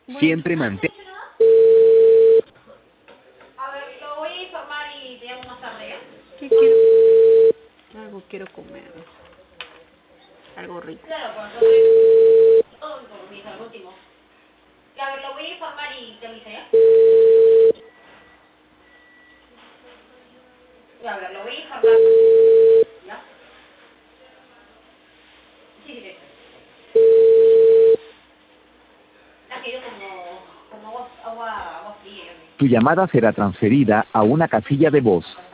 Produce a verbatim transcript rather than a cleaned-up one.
Bueno, Siempre mantén... A ver, lo voy a informar y te llamo más tarde, ¿eh? ¿qué quiero? Algo quiero comer. Algo rico. Claro, cuando te... Oh, por mi al último. A ver, lo voy a informar y te aviso, ¿ya? A ver, lo voy a informar. ¿Ya? Sí, sí, sí. La que yo como... como agua, agua, agua fría. Tu llamada será transferida a una casilla de voz.